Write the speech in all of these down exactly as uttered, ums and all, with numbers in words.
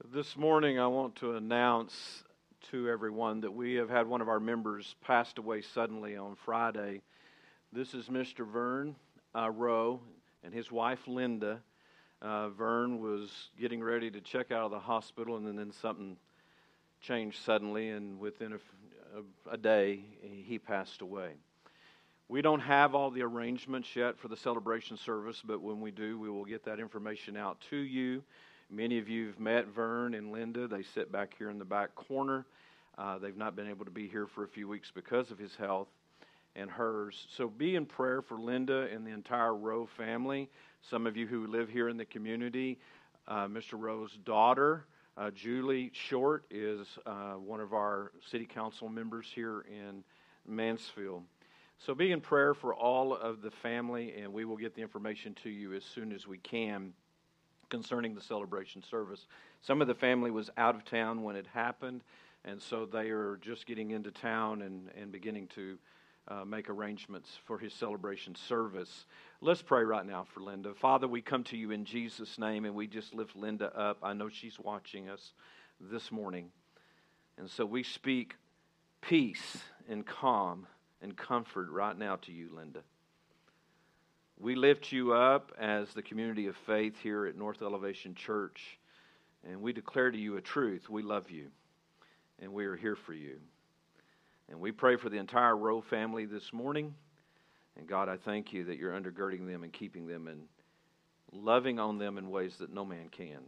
This morning I want to announce to everyone that we have had one of our members passed away suddenly on Friday. This is Mister Vern uh, Rowe and his wife Linda. Uh, Vern was getting ready to check out of the hospital, and then, then something changed suddenly, and within a, a, a day he passed away. We don't have all the arrangements yet for the celebration service, but when we do, we will get that information out to you. Many of you have met Vern and Linda. They sit back here in the back corner. Uh, they've not been able to be here for a few weeks because of his health and hers. So be in prayer for Linda and the entire Rowe family. Some of you who live here in the community, uh, Mister Rowe's daughter, uh, Julie Short, is uh, one of our city council members here in Mansfield. So be in prayer for all of the family, and we will get the information to you as soon as we can concerning the celebration service. Some of the family was out of town when it happened, and so they are just getting into town and, and beginning to uh, make arrangements for his celebration service. Let's pray right now for Linda. Father, we come to you in Jesus' name, and we just lift Linda up. I know she's watching us this morning. And so we speak peace and calm and comfort right now to you, Linda. We lift you up as the community of faith here at North Elevation Church, and we declare to you a truth. We love you, and we are here for you. And we pray for the entire Rowe family this morning. And God, I thank you that you're undergirding them and keeping them and loving on them in ways that no man can.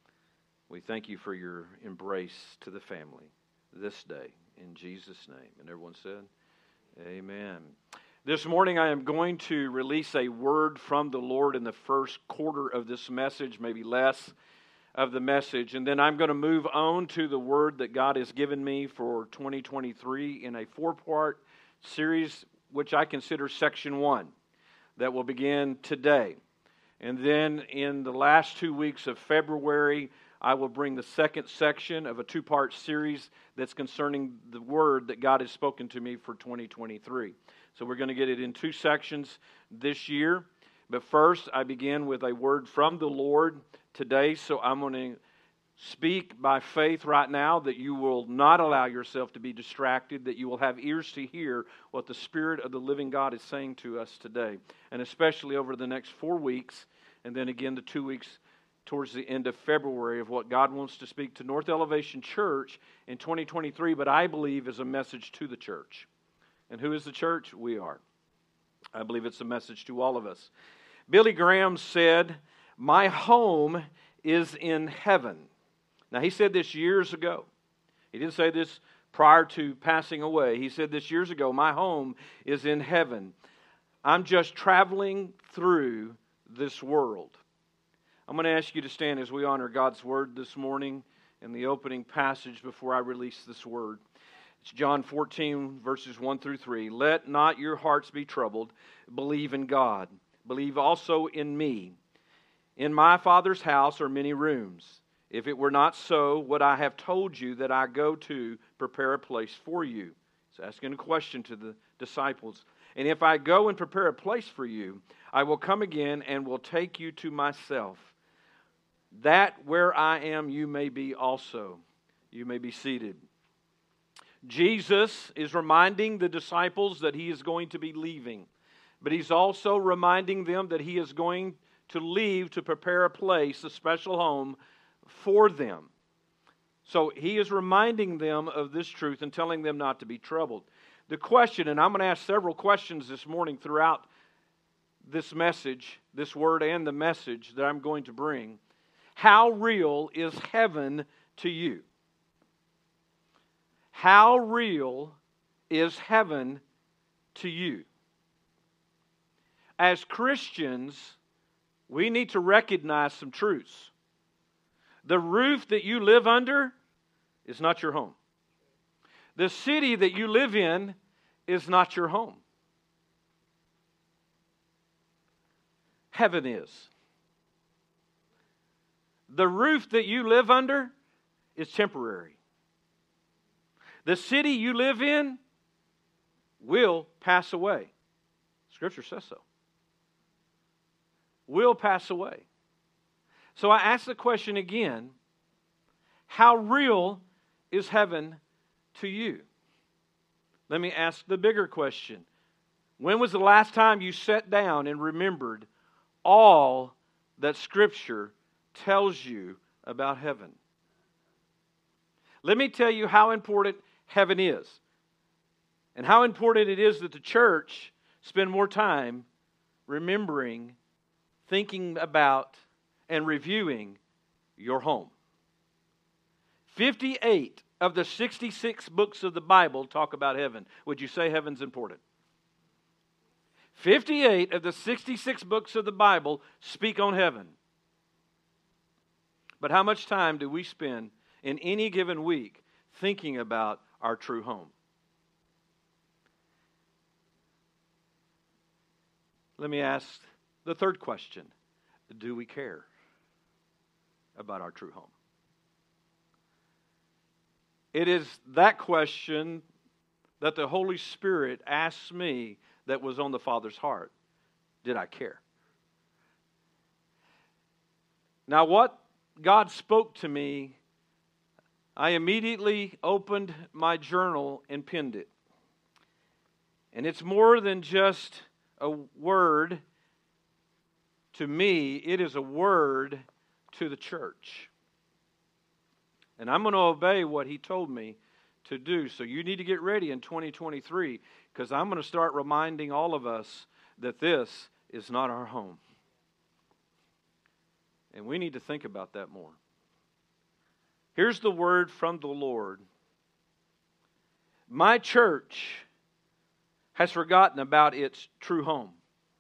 We thank you for your embrace to the family this day, in Jesus' name. And everyone said, amen. This morning I am going to release a word from the Lord in the first quarter of this message, maybe less of the message. And then I'm going to move on to the word that God has given me for twenty twenty-three in a four-part series, which I consider section one, that will begin today. And then in the last two weeks of February, I will bring the second section of a two-part series that's concerning the word that God has spoken to me for twenty twenty-three. So we're going to get it in two sections this year. But first, I begin with a word from the Lord today. So I'm going to speak by faith right now that you will not allow yourself to be distracted, that you will have ears to hear what the Spirit of the living God is saying to us today. And especially over the next four weeks, and then again the two weeks towards the end of February, of what God wants to speak to North Elevation Church in twenty twenty-three, but I believe is a message to the church. And who is the church? We are. I believe it's a message to all of us. Billy Graham said, "My home is in heaven." Now, he said this years ago. He didn't say this prior to passing away. He said this years ago, "My home is in heaven. I'm just traveling through this world." I'm going to ask you to stand as we honor God's word this morning in the opening passage before I release this word. It's John fourteen, verses one through three. "Let not your hearts be troubled. Believe in God. Believe also in me. In my Father's house are many rooms. If it were not so, would I have told you that I go to prepare a place for you?" He's asking a question to the disciples. "And if I go and prepare a place for you, I will come again and will take you to myself, that where I am you may be also." You may be seated. Jesus is reminding the disciples that He is going to be leaving. But He's also reminding them that He is going to leave to prepare a place, a special home for them. So He is reminding them of this truth and telling them not to be troubled. The question, and I'm going to ask several questions this morning throughout this message, this word and the message that I'm going to bring. How real is heaven to you? How real is heaven to you? As Christians, we need to recognize some truths. The roof that you live under is not your home. The city that you live in is not your home. Heaven is. The roof that you live under is temporary. The city you live in will pass away. Scripture says so. Will pass away. So I ask the question again, how real is heaven to you? Let me ask the bigger question. When was the last time you sat down and remembered all that Scripture tells you about heaven? Let me tell you how important heaven is, and how important it is that the church spend more time remembering, thinking about, and reviewing your home. fifty-eight of the sixty-six books of the Bible talk about heaven. Would you say heaven's important? fifty-eight of the sixty-six books of the Bible speak on heaven. But how much time do we spend in any given week thinking about our true home? Let me ask the third question. Do we care about our true home? It is that question that the Holy Spirit asked me that was on the Father's heart. Did I care? Now, what God spoke to me, I immediately opened my journal and pinned it. And it's more than just a word to me, it is a word to the church. And I'm going to obey what He told me to do. So you need to get ready in twenty twenty-three, because I'm going to start reminding all of us that this is not our home. And we need to think about that more. Here's the word from the Lord. My church has forgotten about its true home.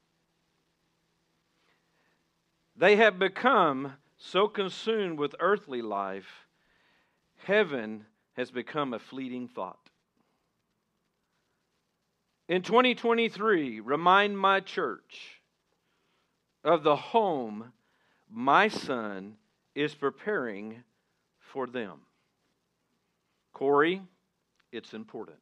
They have become so consumed with earthly life, heaven has become a fleeting thought. In twenty twenty-three, remind my church of the home my son is preparing for them. Corey, it's important.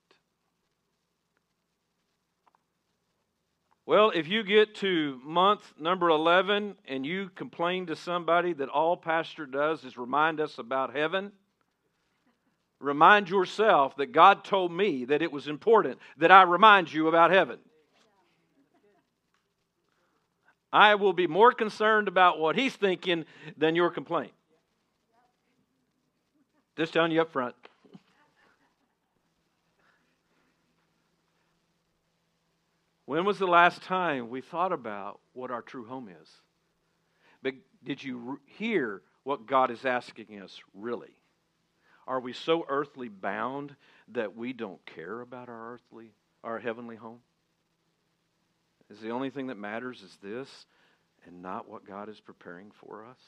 Well, if you get to month number eleven and you complain to somebody that all pastor does is remind us about heaven, remind yourself that God told me that it was important that I remind you about heaven. I will be more concerned about what he's thinking than your complaint. Just telling you up front. When was the last time we thought about what our true home is? But did you hear what God is asking us really? Are we so earthly bound that we don't care about our earthly, our heavenly home? Is the only thing that matters is this and not what God is preparing for us?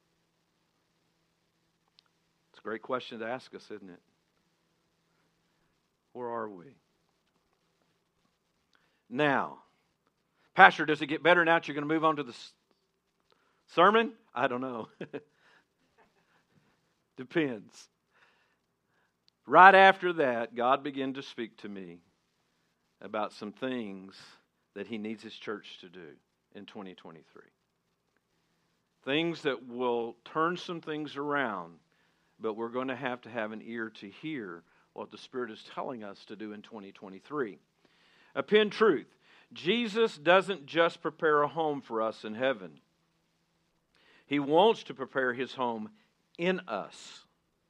It's a great question to ask us, isn't it? Where are we? Now, Pastor, does it get better now that you're going to move on to the sermon? I don't know. Depends. Right after that, God began to speak to me about some things that He needs His church to do in twenty twenty-three. Things that will turn some things around, but we're going to have to have an ear to hear what the Spirit is telling us to do in twenty twenty-three. A pin truth. Jesus doesn't just prepare a home for us in heaven. He wants to prepare His home in us,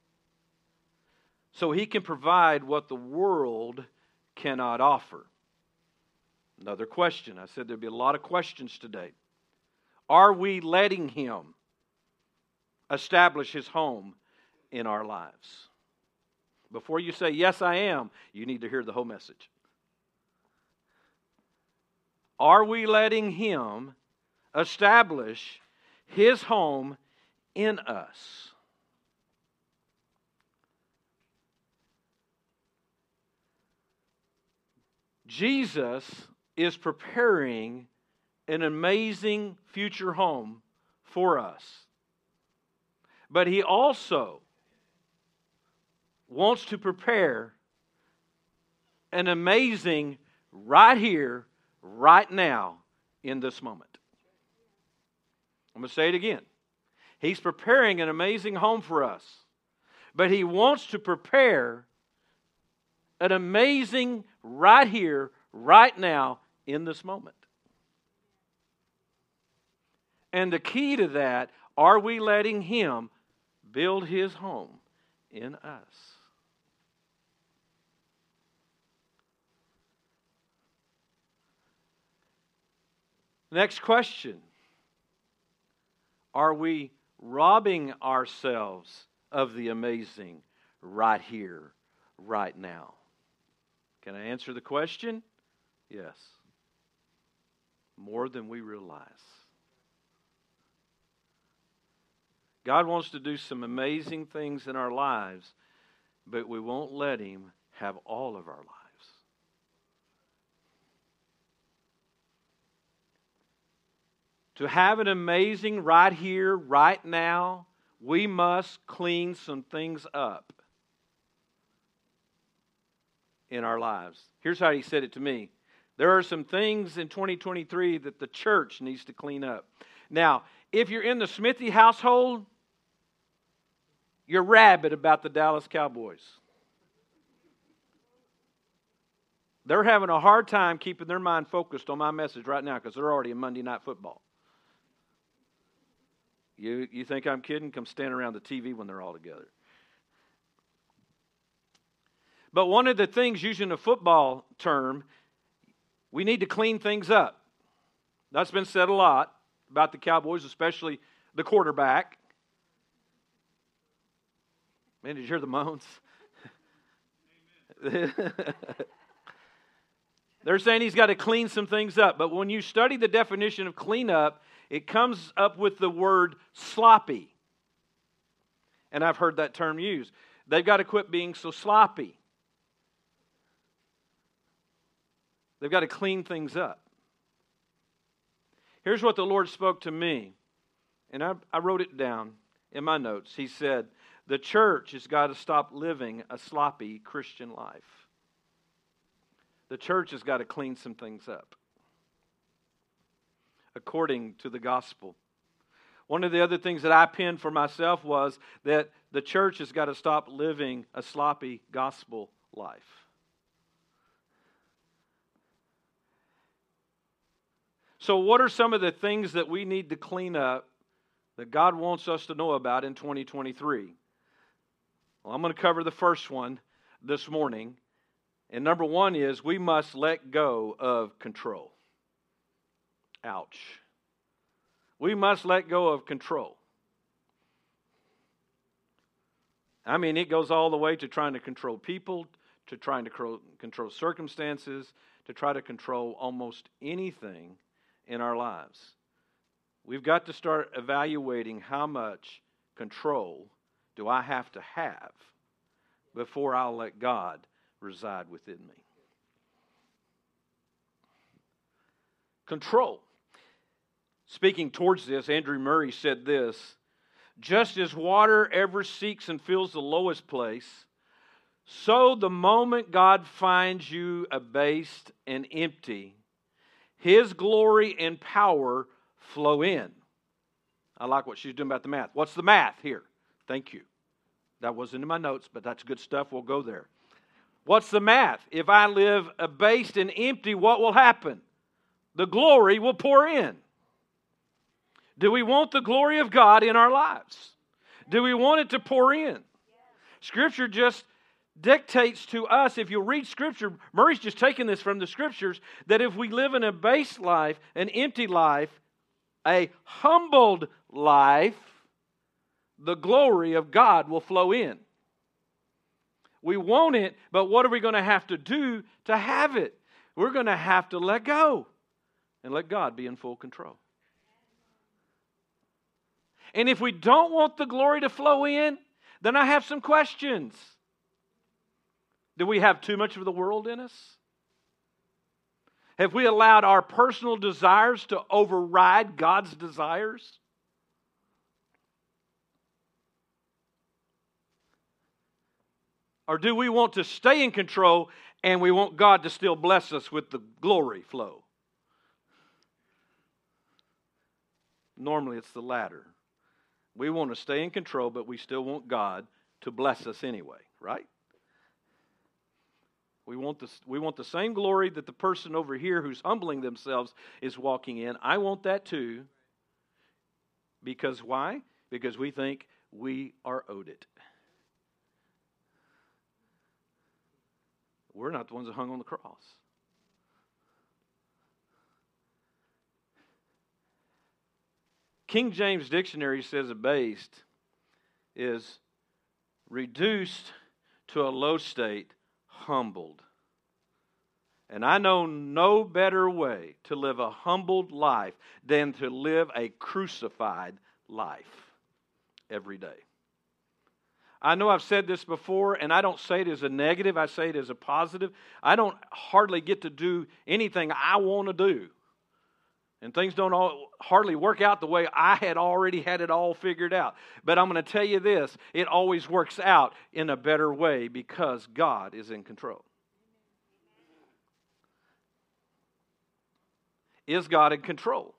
so He can provide what the world cannot offer. Another question. I said there'd be a lot of questions today. Are we letting Him establish His home in our lives? Before you say, yes, I am, you need to hear the whole message. Are we letting Him establish His home in us? Jesus is preparing an amazing future home for us. But He also wants to prepare an amazing right here, right now, in this moment. I'm going to say it again. He's preparing an amazing home for us. But He wants to prepare an amazing right here, right now, in this moment. And the key to that, are we letting Him build His home in us? Next question. Are we robbing ourselves of the amazing right here, right now? Can I answer the question? Yes. More than we realize. God wants to do some amazing things in our lives, but we won't let Him have all of our lives. To have an amazing right here, right now, we must clean some things up in our lives. Here's how He said it to me. There are some things in twenty twenty-three that the church needs to clean up. Now, if you're in the Smithy household, you're rabid about the Dallas Cowboys. They're having a hard time keeping their mind focused on my message right now because they're already in Monday Night Football. You, you think I'm kidding? Come stand around the T V when they're all together. But one of the things, using a football term, we need to clean things up. That's been said a lot about the Cowboys, especially the quarterback. Man, did you hear the moans? They're saying he's got to clean some things up. But when you study the definition of clean up, it comes up with the word sloppy. And I've heard that term used. They've got to quit being so sloppy. They've got to clean things up. Here's what the Lord spoke to me. And I, I wrote it down in my notes. He said, the church has got to stop living a sloppy Christian life. The church has got to clean some things up according to the gospel. One of the other things that I penned for myself was that the church has got to stop living a sloppy gospel life. So what are some of the things that we need to clean up that God wants us to know about in twenty twenty-three? Well, I'm going to cover the first one this morning. And number one is we must let go of control. Ouch. We must let go of control. I mean, it goes all the way to trying to control people, to trying to control circumstances, to try to control almost anything in our lives. We've got to start evaluating how much control do I have to have before I'll let God reside within me. Control. Speaking towards this, Andrew Murray said this, just as water ever seeks and fills the lowest place, so the moment God finds you abased and empty, His glory and power flow in. I like what she's doing about the math. What's the math here? Thank you. That wasn't in my notes, but that's good stuff. We'll go there. What's the math? If I live abased and empty, what will happen? The glory will pour in. Do we want the glory of God in our lives? Do we want it to pour in? Scripture just dictates to us, if you read Scripture, Murray's just taking this from the Scriptures, that if we live in a base life, an empty life, a humbled life, the glory of God will flow in. We want it, but what are we going to have to do to have it? We're going to have to let go and let God be in full control. And if we don't want the glory to flow in, then I have some questions. Do we have too much of the world in us? Have we allowed our personal desires to override God's desires? Or do we want to stay in control and we want God to still bless us with the glory flow? Normally it's the latter. We want to stay in control, but we still want God to bless us anyway, right? We want, this, we want the same glory that the person over here who's humbling themselves is walking in. I want that too. Because why? Because we think we are owed it. We're not the ones that hung on the cross. King James Dictionary says abased is reduced to a low state, humbled. And I know no better way to live a humbled life than to live a crucified life every day. I know I've said this before, and I don't say it as a negative, I say it as a positive. I don't hardly get to do anything I want to do. And things don't all, hardly work out the way I had already had it all figured out. But I'm going to tell you this, it always works out in a better way because God is in control. Is God in control?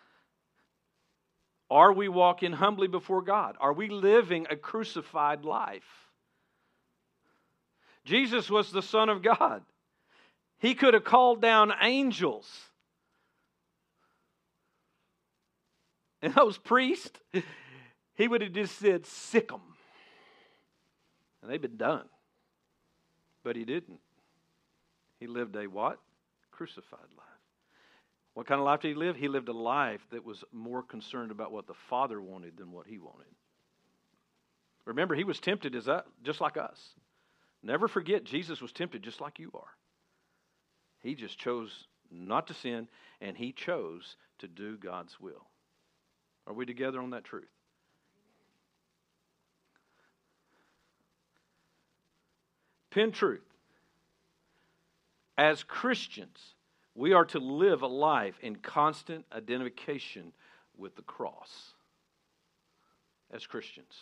Are we walking humbly before God? Are we living a crucified life? Jesus was the Son of God. He could have called down angels. And those priests, he would have just said, sick them. And they'd been done. But he didn't. He lived a what? Crucified life. What kind of life did he live? He lived a life that was more concerned about what the Father wanted than what he wanted. Remember, he was tempted as us, just like us. Never forget, Jesus was tempted just like you are. He just chose not to sin, and he chose to do God's will. Are we together on that truth? Pin truth. As Christians, we are to live a life in constant identification with the cross. As Christians.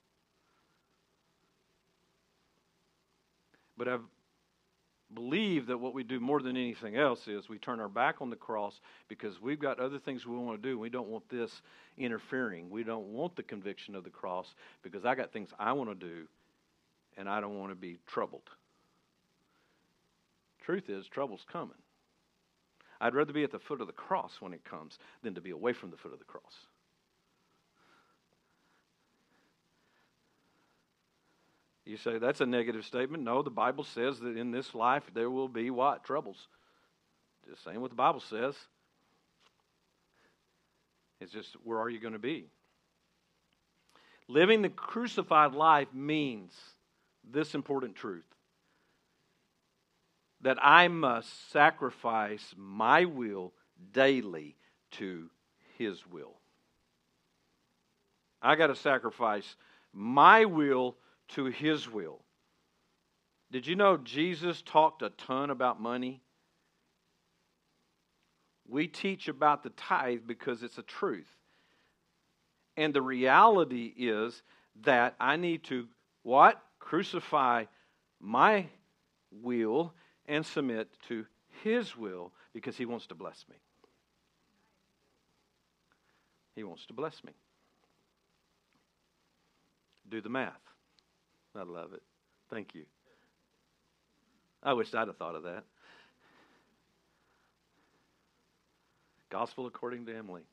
But I believe that what we do more than anything else is we turn our back on the cross because we've got other things we want to do. We don't want this interfering. We don't want the conviction of the cross because I got things I want to do and I don't want to be troubled. Truth is, trouble's coming. I'd rather be at the foot of the cross when it comes than to be away from the foot of the cross. You say, that's a negative statement. No, the Bible says that in this life there will be what? Troubles. Just saying what the Bible says. It's just, where are you going to be? Living the crucified life means this important truth. That I must sacrifice my will daily to His will. I got to sacrifice my will to His will. Did you know Jesus talked a ton about money? We teach about the tithe because it's a truth. And the reality is that I need to, what? Crucify my will and submit to His will because He wants to bless me. He wants to bless me. Do the math. I love it. Thank you. I wish I'd have thought of that. Gospel according to Emily.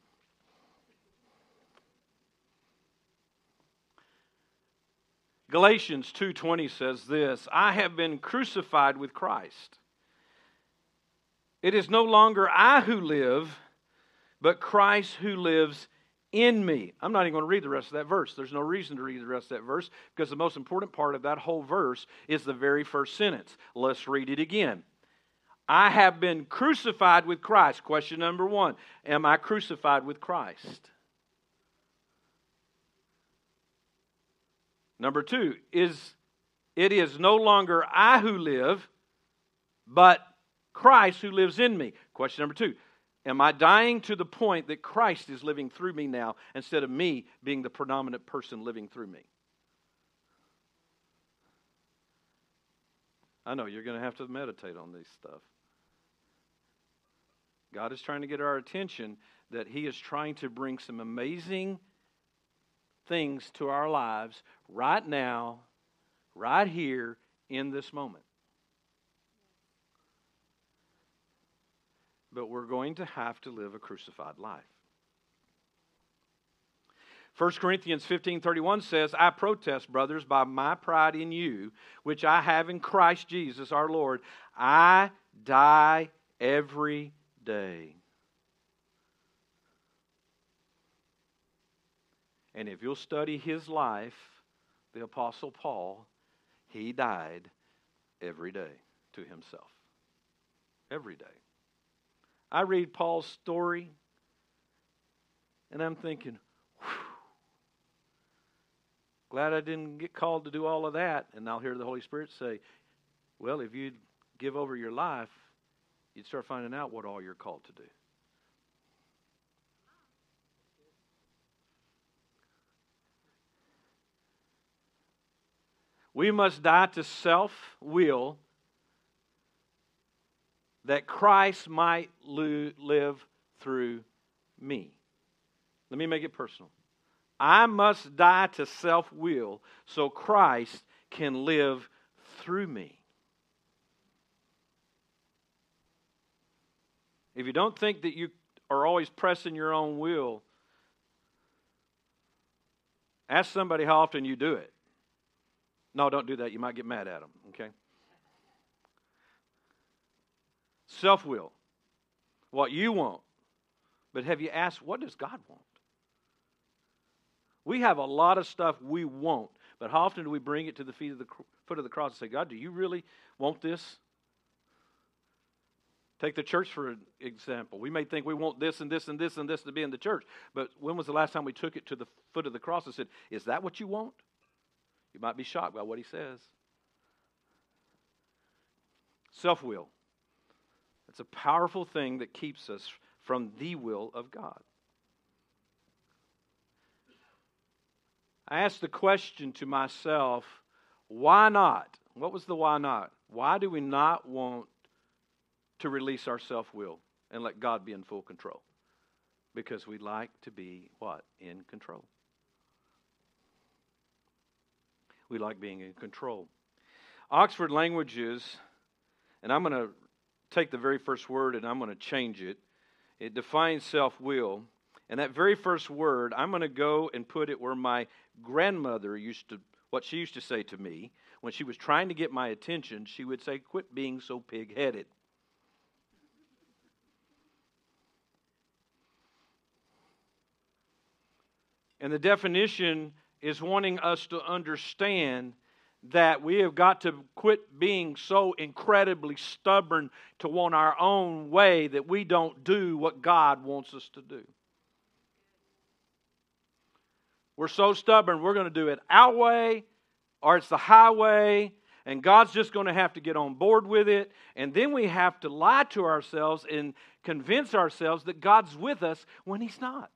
Galatians two twenty says this, I have been crucified with Christ. It is no longer I who live, but Christ who lives in me. I'm not even going to read the rest of that verse. There's no reason to read the rest of that verse because the most important part of that whole verse is the very first sentence. Let's read it again. I have been crucified with Christ. Question number one. Am I crucified with Christ? Number two, is it is no longer I who live, but Christ who lives in me. Question number two, am I dying to the point that Christ is living through me now instead of me being the predominant person living through me? I know you're going to have to meditate on this stuff. God is trying to get our attention that He is trying to bring some amazing things to our lives right now right here in this moment. But we're going to have to live a crucified life. First Corinthians fifteen thirty-one says, I protest, brothers, by my pride in you, which I have in Christ Jesus our Lord, I die every day. And if you'll study his life, the Apostle Paul, he died every day to himself. Every day. I read Paul's story, and I'm thinking, whew, glad I didn't get called to do all of that. And I'll hear the Holy Spirit say, well, if you'd give over your life, you'd start finding out what all you're called to do. We must die to self-will that Christ might live through me. Let me make it personal. I must die to self-will so Christ can live through me. If you don't think that you are always pressing your own will, ask somebody how often you do it. No, don't do that. You might get mad at them, okay? Self-will. What you want. But have you asked, what does God want? We have a lot of stuff we want, but how often do we bring it to the feet of the foot of the cross and say, God, do you really want this? Take the church for an example. We may think we want this and this and this and this to be in the church, but when was the last time we took it to the foot of the cross and said, is that what you want? You might be shocked by what he says. Self-will. It's a powerful thing that keeps us from the will of God. I asked the question to myself, why not? What was the why not? Why do we not want to release our self-will and let God be in full control? Because we like to be what? In control. We like being in control. Oxford Languages, and I'm going to take the very first word and I'm going to change it. It defines self-will. And that very first word, I'm going to go and put it where my grandmother used to, what she used to say to me, when she was trying to get my attention, she would say, quit being so pig-headed. And the definition is wanting us to understand that we have got to quit being so incredibly stubborn to want our own way that we don't do what God wants us to do. We're so stubborn, we're going to do it our way, or it's the highway, and God's just going to have to get on board with it. And then we have to lie to ourselves and convince ourselves that God's with us when He's not.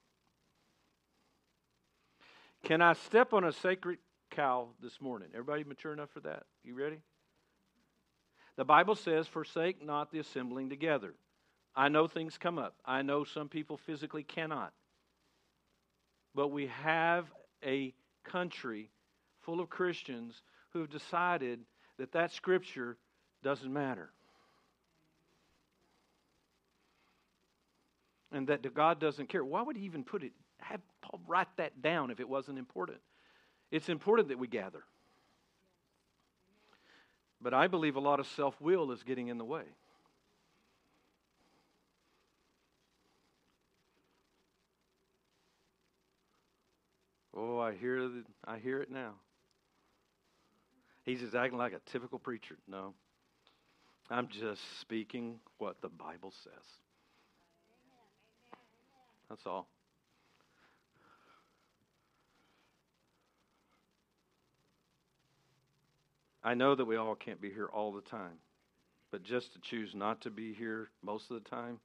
Can I step on a sacred cow this morning? Everybody mature enough for that? You ready? The Bible says, forsake not the assembling together. I know things come up. I know some people physically cannot. But we have a country full of Christians who have decided that that scripture doesn't matter. And that God doesn't care. Why would He even put it? Have Paul write that down if it wasn't important. It's important that we gather. But I believe a lot of self-will is getting in the way. Oh, I hear the, I hear it now. He's just acting like a typical preacher. No. I'm just speaking what the Bible says. That's all. I know that we all can't be here all the time, but just to choose not to be here most of the time,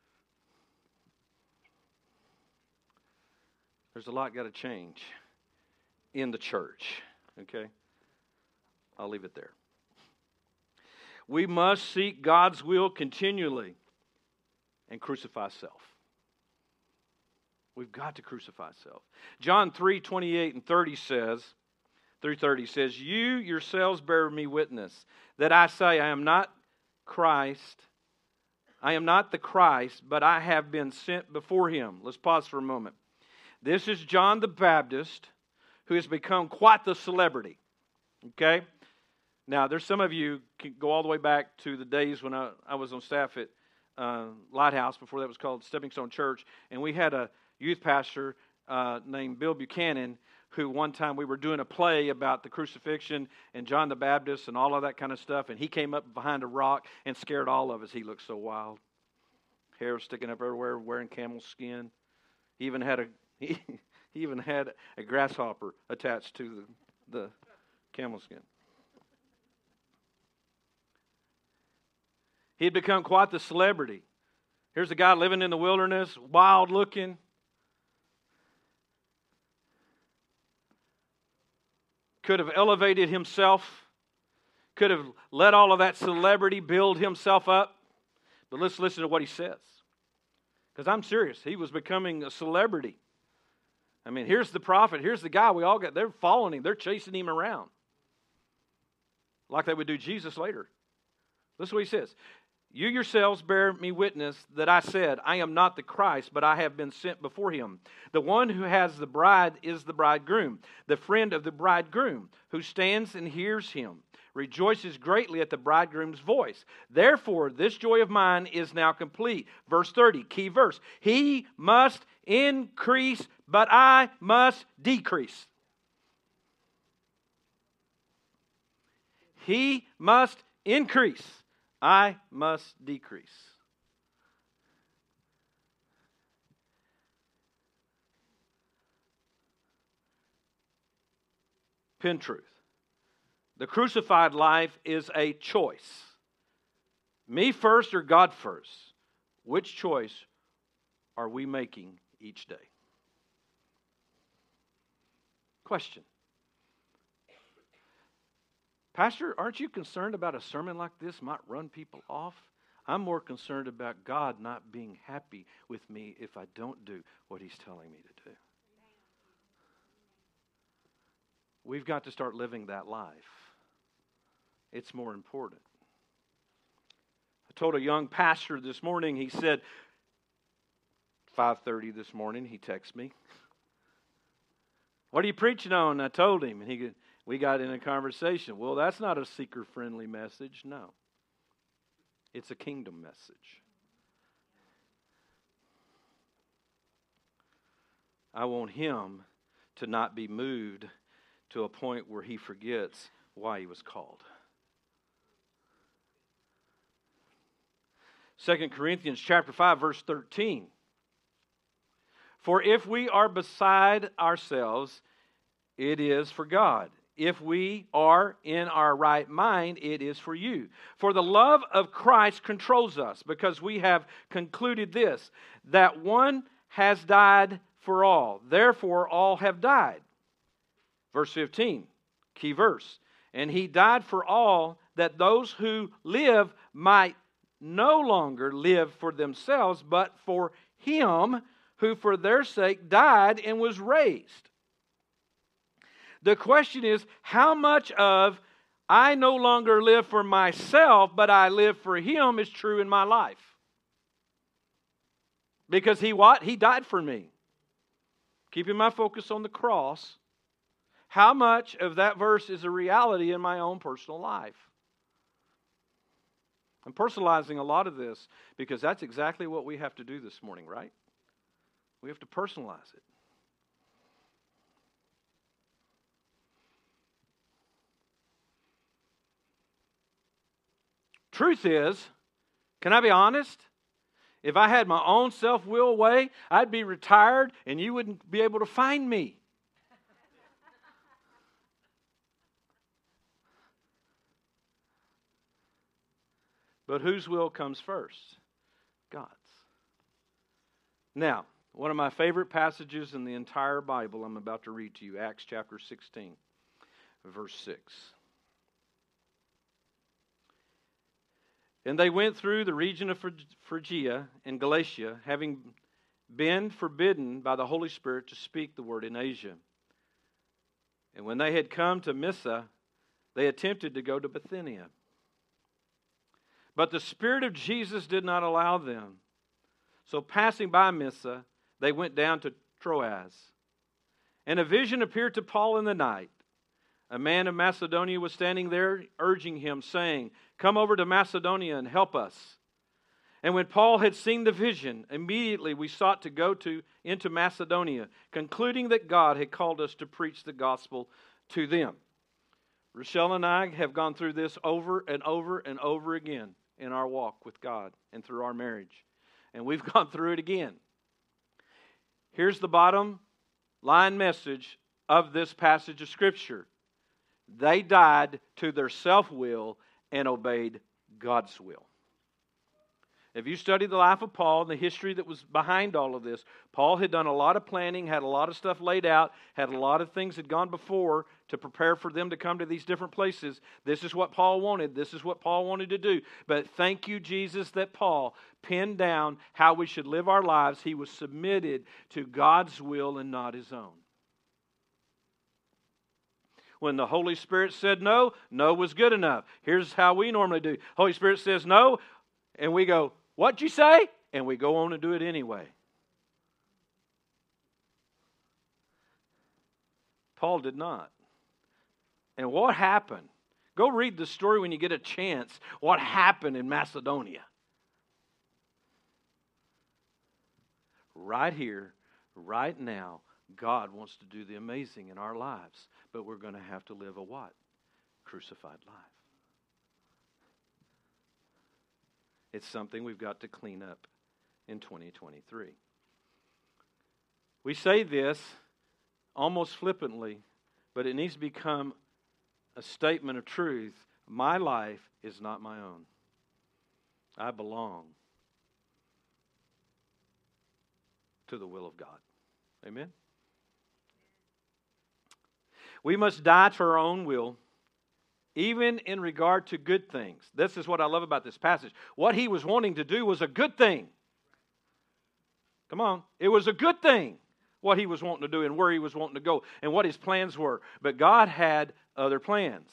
there's a lot got to change in the church, okay? I'll leave it there. We must seek God's will continually and crucify self. We've got to crucify self. John three twenty-eight and thirty says, through thirty says, you yourselves bear me witness that I say I am not Christ. I am not the Christ, but I have been sent before him. Let's pause for a moment. This is John the Baptist, who has become quite the celebrity. Okay? Now, there's some of you can go all the way back to the days when I, I was on staff at uh, Lighthouse, before that was called Stepping Stone Church, and we had a youth pastor uh, named Bill Buchanan, who one time we were doing a play about the crucifixion and John the Baptist and all of that kind of stuff, and he came up behind a rock and scared all of us. He looked so wild. Hair was sticking up everywhere, wearing camel skin. He even had a he, he even had a grasshopper attached to the, the camel skin. He had become quite the celebrity. Here's a guy living in the wilderness, wild looking. Could have elevated himself. Could have let all of that celebrity build himself up. But let's listen to what he says. Because I'm serious. He was becoming a celebrity. I mean, here's the prophet. Here's the guy we all got. They're following him. They're chasing him around. Like they would do Jesus later. Listen to what he says. You yourselves bear me witness that I said, I am not the Christ, but I have been sent before him. The one who has the bride is the bridegroom, the friend of the bridegroom, who stands and hears him, rejoices greatly at the bridegroom's voice. Therefore, this joy of mine is now complete. Verse thirty, key verse. He must increase, but I must decrease. He must increase. I must decrease. Pin truth. The crucified life is a choice. Me first or God first? Which choice are we making each day? Question. Pastor, aren't you concerned about a sermon like this might run people off? I'm more concerned about God not being happy with me if I don't do what he's telling me to do. We've got to start living that life. It's more important. I told a young pastor this morning, he said, five thirty this morning, he texted me. What are you preaching on? I told him, and he we got in a conversation. Well, that's not a seeker-friendly message. No. It's a kingdom message. I want him to not be moved to a point where he forgets why he was called. Second Corinthians chapter five, verse thirteen. For if we are beside ourselves, it is for God. If we are in our right mind, it is for you. For the love of Christ controls us, because we have concluded this, that one has died for all. Therefore, all have died. Verse fifteen, key verse. And he died for all, that those who live might no longer live for themselves, but for him who for their sake died and was raised. The question is, how much of I no longer live for myself, but I live for him is true in my life? Because he what? He died for me. Keeping my focus on the cross, how much of that verse is a reality in my own personal life? I'm personalizing a lot of this because that's exactly what we have to do this morning, right? We have to personalize it. Truth is, can I be honest? If I had my own self-will way, I'd be retired and you wouldn't be able to find me. But whose will comes first? God's. Now, one of my favorite passages in the entire Bible I'm about to read to you, Acts chapter sixteen, verse six. And they went through the region of Phrygia and Galatia, having been forbidden by the Holy Spirit to speak the word in Asia. And when they had come to Mysia, they attempted to go to Bithynia. But the Spirit of Jesus did not allow them. So passing by Mysia, they went down to Troas. And a vision appeared to Paul in the night. A man of Macedonia was standing there, urging him, saying, "Come over to Macedonia and help us." And when Paul had seen the vision, immediately we sought to go to into Macedonia, concluding that God had called us to preach the gospel to them. Rochelle and I have gone through this over and over and over again in our walk with God and through our marriage. And we've gone through it again. Here's the bottom line message of this passage of Scripture. They died to their self-will and obeyed God's will. If you study the life of Paul and the history that was behind all of this, Paul had done a lot of planning, had a lot of stuff laid out, had a lot of things had gone before to prepare for them to come to these different places. This is what Paul wanted. This is what Paul wanted to do. But thank you, Jesus, that Paul pinned down how we should live our lives. He was submitted to God's will and not his own. When the Holy Spirit said no, no was good enough. Here's how we normally do. Holy Spirit says no, and we go, "What'd you say?" And we go on and do it anyway. Paul did not. And what happened? Go read the story when you get a chance. What happened in Macedonia? Right here, right now, God wants to do the amazing in our lives. But we're going to have to live a what? Crucified life. It's something we've got to clean up in twenty twenty-three. We say this almost flippantly, but it needs to become a statement of truth. My life is not my own. I belong to the will of God. Amen? We must die to our own will, even in regard to good things. This is what I love about this passage. What he was wanting to do was a good thing. Come on. It was a good thing, what he was wanting to do and where he was wanting to go and what his plans were. But God had other plans.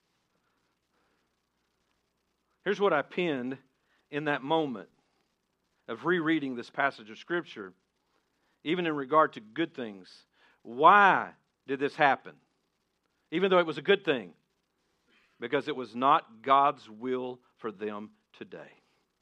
Here's what I penned in that moment of rereading this passage of Scripture, even in regard to good things. Why did this happen? Even though it was a good thing. Because it was not God's will for them today.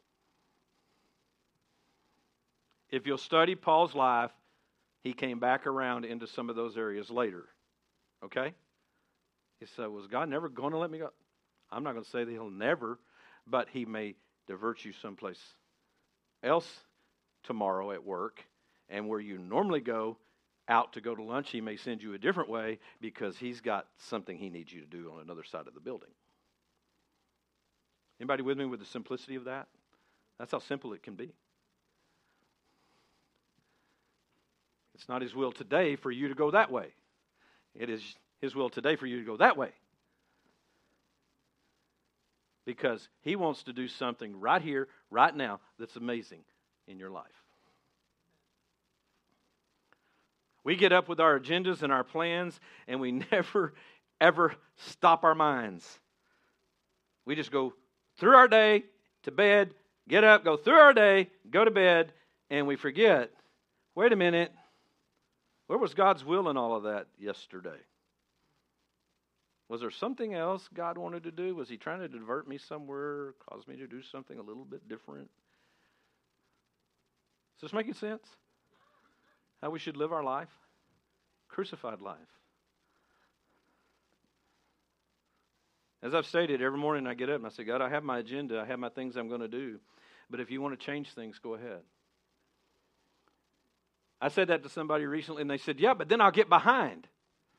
If you'll study Paul's life, he came back around into some of those areas later. Okay? He said, was God never going to let me go? I'm not going to say that he'll never, but he may divert you someplace else tomorrow at work, and where you normally go out to go to lunch, he may send you a different way because he's got something he needs you to do on another side of the building. Anybody with me with the simplicity of that? That's how simple it can be. It's not his will today for you to go that way. It is his will today for you to go that way. Because he wants to do something right here, right now, that's amazing in your life. We get up with our agendas and our plans, and we never, ever stop our minds. We just go through our day, to bed, get up, go through our day, go to bed, and we forget, wait a minute, where was God's will in all of that yesterday? Was there something else God wanted to do? Was he trying to divert me somewhere, cause me to do something a little bit different? Is this making sense? How we should live our life? Crucified life. As I've stated, every morning I get up and I say, God, I have my agenda. I have my things I'm going to do. But if you want to change things, go ahead. I said that to somebody recently and they said, yeah, but then I'll get behind.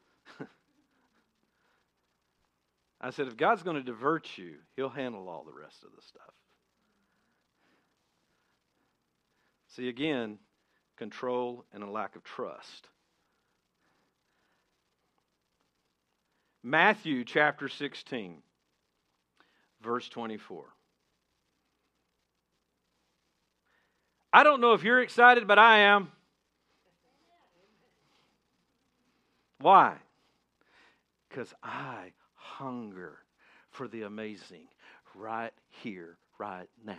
I said, if God's going to divert you, he'll handle all the rest of the stuff. See, again, control and a lack of trust. Matthew chapter sixteen, verse twenty-four. I don't know if you're excited, but I am. Why? because I hunger for the amazing right here, right now.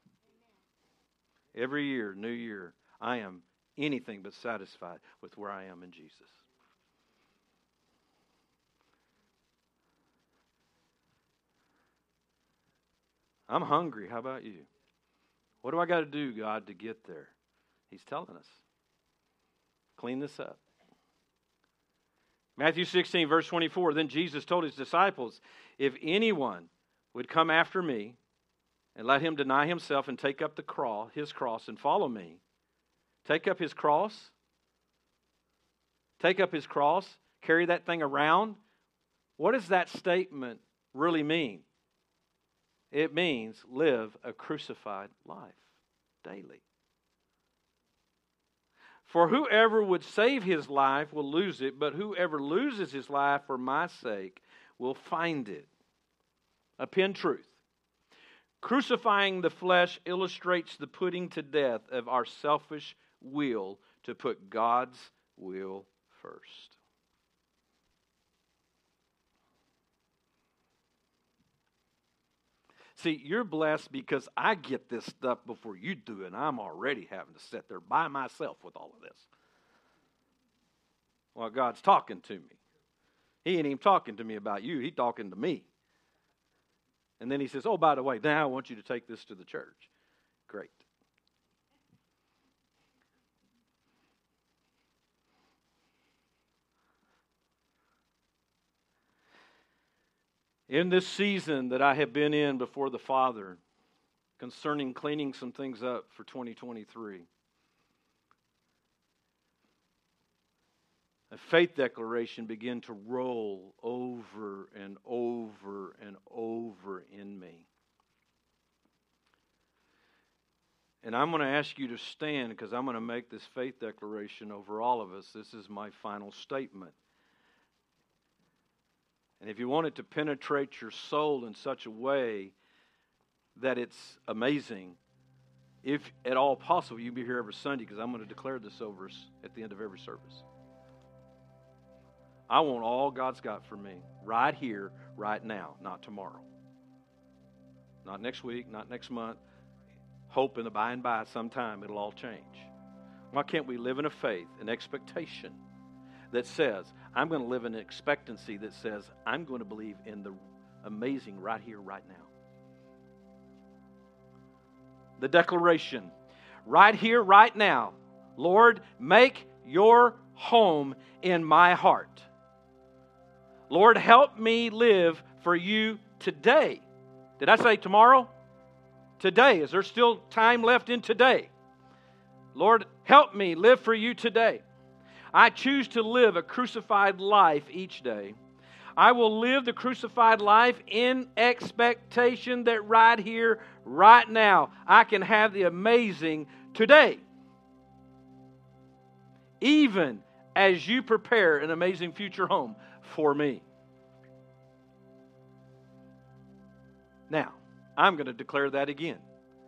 Every year, new year, I am anything but satisfied with where I am in Jesus. I'm hungry. How about you? What do I got to do, God, to get there? He's telling us. Clean this up. Matthew sixteen, verse twenty-four, then Jesus told his disciples, if anyone would come after me, and let him deny himself and take up the cross, his cross, and follow me. Take up his cross. Take up his cross. Carry that thing around. What does that statement really mean? It means live a crucified life daily. For whoever would save his life will lose it, but whoever loses his life for my sake will find it. A pin truth. Crucifying the flesh illustrates the putting to death of our selfish will to put God's will first. See, you're blessed because I get this stuff before you do, and I'm already having to sit there by myself with all of this. Well, God's talking to me. He ain't even talking to me about you. He's talking to me. And then he says, oh, by the way, now I want you to take this to the church. Great. In this season that I have been in before the Father, concerning cleaning some things up for twenty twenty-three, a faith declaration began to roll over and over and over in me. And I'm going to ask you to stand because I'm going to make this faith declaration over all of us. This is my final statement. And if you want it to penetrate your soul in such a way that it's amazing, if at all possible, you be here every Sunday because I'm going to declare this over us at the end of every service. I want all God's got for me right here, right now, not tomorrow. Not next week, not next month. Hope in the by and by sometime it'll all change. Why can't we live in a faith, an expectation that says, I'm going to live in an expectancy that says, I'm going to believe in the amazing right here, right now. The declaration, right here, right now, Lord, make your home in my heart. Lord, help me live for you today. Did I say tomorrow? Today. Is there still time left in today? Lord, help me live for you today. I choose to live a crucified life each day. I will live the crucified life in expectation that right here, right now, I can have the amazing today. Even as you prepare an amazing future home for me. Now, I'm going to declare that again.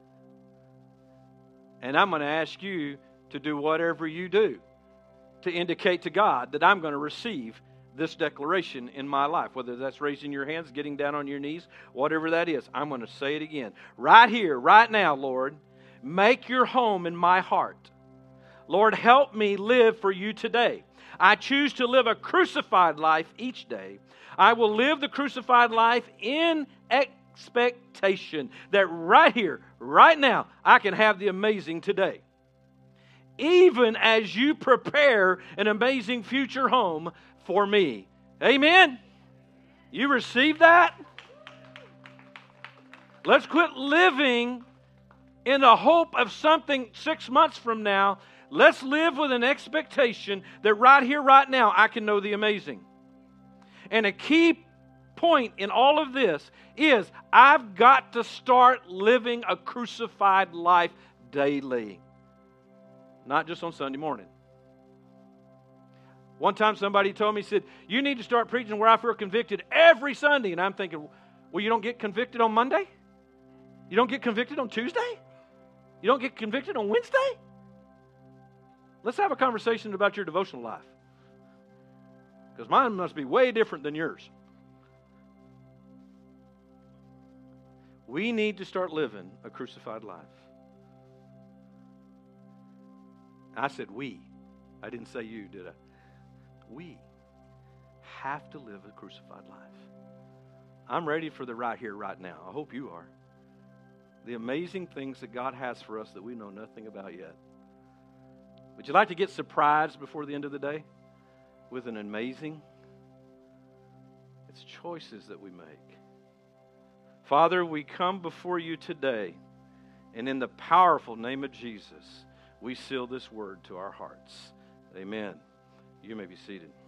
And I'm going to ask you to do whatever you do to indicate to God that I'm going to receive this declaration in my life. Whether that's raising your hands, getting down on your knees, whatever that is, I'm going to say it again. Right here, right now, Lord, make your home in my heart. Lord, help me live for you today. I choose to live a crucified life each day. I will live the crucified life in expectation that right here, right now, I can have the amazing today. Even as you prepare an amazing future home for me. Amen? You receive that? Let's quit living in the hope of something six months from now. Let's live with an expectation that right here, right now, I can know the amazing. And a key point in all of this is I've got to start living a crucified life daily. Not just on Sunday morning. One time somebody told me, he said, you need to start preaching where I feel convicted every Sunday. And I'm thinking, well, you don't get convicted on Monday? You don't get convicted on Tuesday? You don't get convicted on Wednesday? Let's have a conversation about your devotional life. because mine must be way different than yours. We need to start living a crucified life. I said we. I didn't say you, did I? We have to live a crucified life. I'm ready for the right here, right now. I hope you are. The amazing things that God has for us that we know nothing about yet. Would you like to get surprised before the end of the day with an amazing? It's choices that we make. Father, we come before you today, and in the powerful name of Jesus, we seal this word to our hearts. Amen. You may be seated.